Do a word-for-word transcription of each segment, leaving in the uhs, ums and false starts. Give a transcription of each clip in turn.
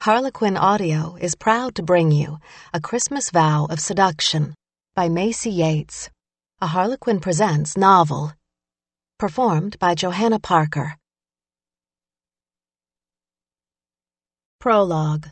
Harlequin Audio is proud to bring you A Christmas Vow of Seduction by Macy Yates, a Harlequin Presents novel. Performed by Johanna Parker. Prologue.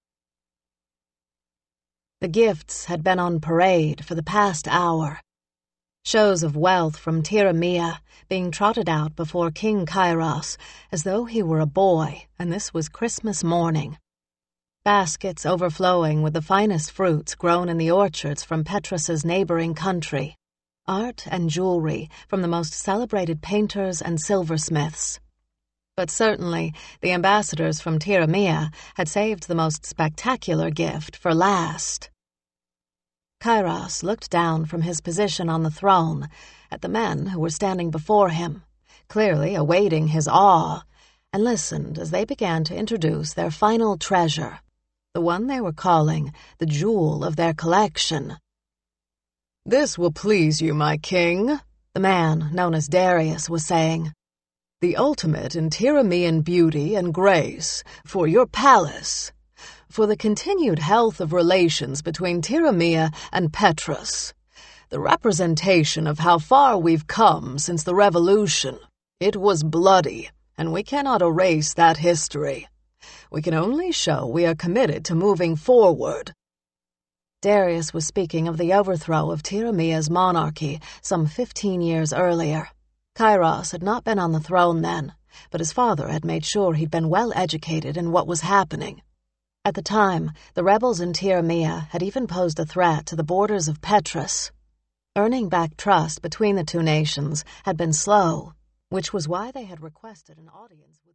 The gifts had been on parade for the past hour. Shows of wealth from Tyramia being trotted out before King Kairos as though he were a boy and this was Christmas morning. Baskets overflowing with the finest fruits grown in the orchards from Petrus's neighboring country. Art and jewelry from the most celebrated painters and silversmiths. But certainly the ambassadors from Tyramia had saved the most spectacular gift for last. Kairos looked down from his position on the throne at the men who were standing before him, clearly awaiting his awe, and listened as they began to introduce their final treasure, the one they were calling the jewel of their collection. "This will please you, my king," the man known as Darius was saying. "The ultimate in Tyramian beauty and grace for your palace, for the continued health of relations between Tyramia and Petrus, the representation of how far we've come since the revolution. It was bloody, and we cannot erase that history. We can only show we are committed to moving forward." Darius was speaking of the overthrow of Tyramia's monarchy some fifteen years earlier. Kairos had not been on the throne then, but his father had made sure he'd been well educated in what was happening. At the time, the rebels in Tyramia had even posed a threat to the borders of Petrus. Earning back trust between the two nations had been slow, which was why they had requested an audience with